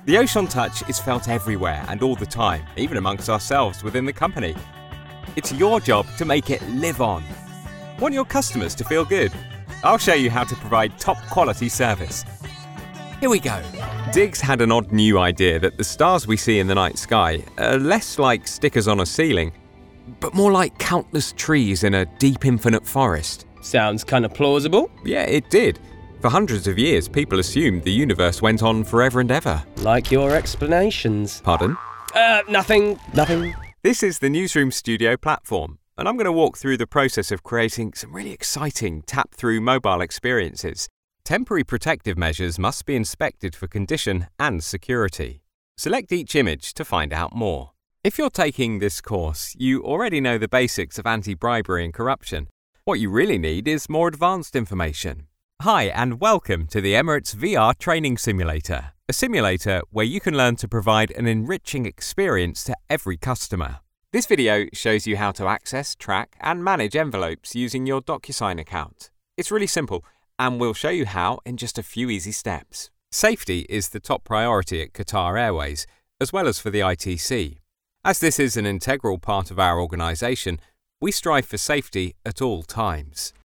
The Ocean Touch is felt everywhere and all the time, even amongst ourselves within the company. It's your job to make it live on. Want your customers to feel good? I'll show you how to provide top quality service. Here we go. Diggs had an odd new idea that the stars we see in the night sky are less like stickers on a ceiling, but more like countless trees in a deep infinite forest. Sounds kind of plausible. Yeah, it did. For hundreds of years, people assumed the universe went on forever and ever. Like your explanations. Pardon? Nothing. This is the Newsroom Studio platform, and I'm going to walk through the process of creating some really exciting tap-through mobile experiences. Temporary protective measures must be inspected for condition and security. Select each image to find out more. If you're taking this course, you already know the basics of anti-bribery and corruption. What you really need is more advanced information. Hi, and welcome to the Emirates VR Training Simulator, a simulator where you can learn to provide an enriching experience to every customer. This video shows you how to access, track, and manage envelopes using your DocuSign account. It's really simple, and we'll show you how in just a few easy steps. Safety is the top priority at Qatar Airways, as well as for the ITC. As this is an integral part of our organisation, we strive for safety at all times.